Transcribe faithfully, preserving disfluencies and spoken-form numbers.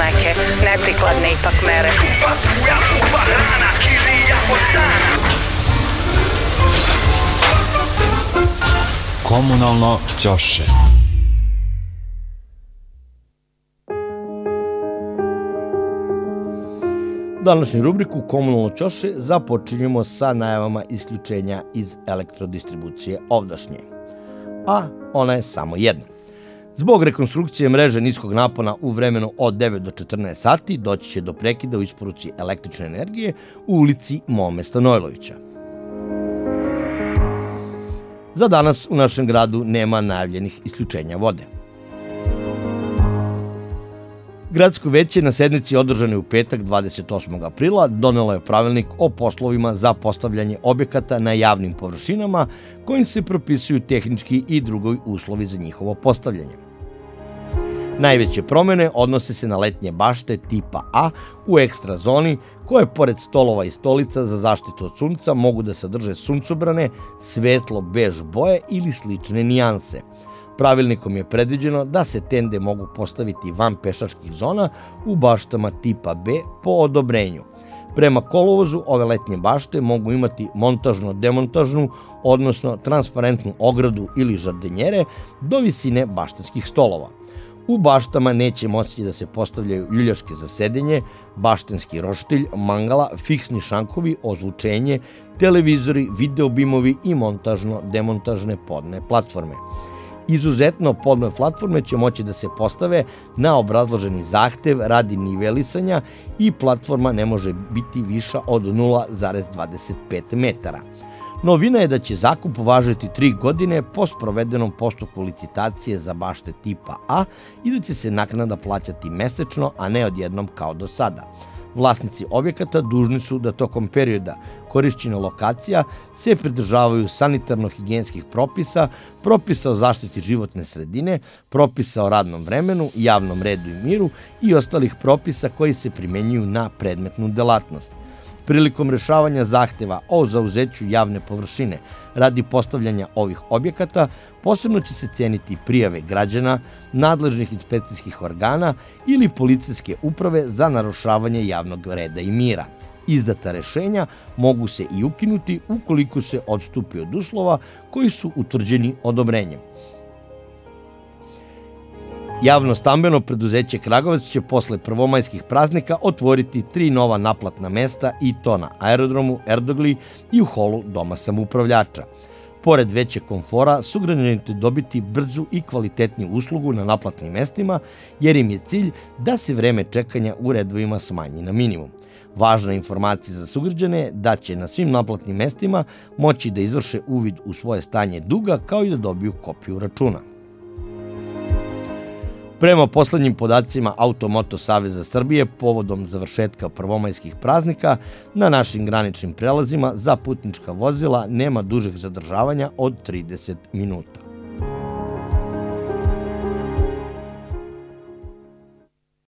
neke neprikladne ipak mere. Komunalno ćoše. Današnju rubriku Komunalno ćoše započinjemo sa najavama isključenja iz elektrodistribucije ovdašnje. A ona je samo jedna. Zbog rekonstrukcije mreže niskog napona u vremenu od devet do četrnaest sati doći će do prekida u isporuci električne energije u ulici Mome Stanojlovića. Za danas u našem gradu nema najavljenih isključenja vode. Gradsko veće na sednici održane u petak dvadeset osmog aprila donelo je pravilnik o poslovima za postavljanje objekata na javnim površinama kojim se propisuju tehnički i drugi uslovi za njihovo postavljanje. Najveće promene odnose se na letnje bašte tipa A u ekstra zoni koje pored stolova i stolica za zaštitu od sunca mogu da sadrže suncobrane, svetlo bež boje ili slične nijanse. Pravilnikom je predviđeno da se tende mogu postaviti van pešačkih zona u baštama tipa B po odobrenju. Prema kolovozu ove letnje bašte mogu imati montažno-demontažnu, odnosno transparentnu ogradu ili žardenjere do visine baštenskih stolova. U baštama neće moći da se postavljaju ljuljaške za sedenje, baštenski roštilj, mangala, fiksni šankovi, ozvučenje, televizori, videobimovi i montažno-demontažne podne platforme. Izuzetno, podne platforme će moći da se postave na obrazloženi zahtev radi nivelisanja i platforma ne može biti viša od nula zarez dvadeset pet metara. Novina je da će zakup važiti tri godine po sprovedenom postupku licitacije za bašte tipa A i da će se naknada plaćati mesečno, a ne odjednom kao do sada. Vlasnici objekata dužni su da tokom perioda korišćenja lokacija se pridržavaju sanitarno-higijenskih propisa, propisa o zaštiti životne sredine, propisa o radnom vremenu, javnom redu i miru i ostalih propisa koji se primenjuju na predmetnu delatnost. Prilikom rešavanja zahteva o zauzeću javne površine radi postavljanja ovih objekata, posebno će se ceniti prijave građana, nadležnih inspekcijskih organa ili policijske uprave za narušavanje javnog reda i mira. Izdata rešenja mogu se i ukinuti ukoliko se odstupi od uslova koji su utvrđeni odobrenjem. Javno stambeno preduzeće Kragujevac će posle prvomajskih praznika otvoriti tri nova naplatna mesta i to na aerodromu Erdogli i u holu Doma samoupravljača. Pored većeg komfora, sugrađani će dobiti brzu i kvalitetniju uslugu na naplatnim mestima, jer im je cilj da se vreme čekanja u redovima smanji na minimum. Važna informacija za sugrađane je da će na svim naplatnim mestima moći da izvrše uvid u svoje stanje duga kao i da dobiju kopiju računa. Prema poslednjim podacima Automoto Saveza Srbije, povodom završetka prvomajskih praznika, na našim graničnim prelazima za putnička vozila nema dužeg zadržavanja od trideset minuta.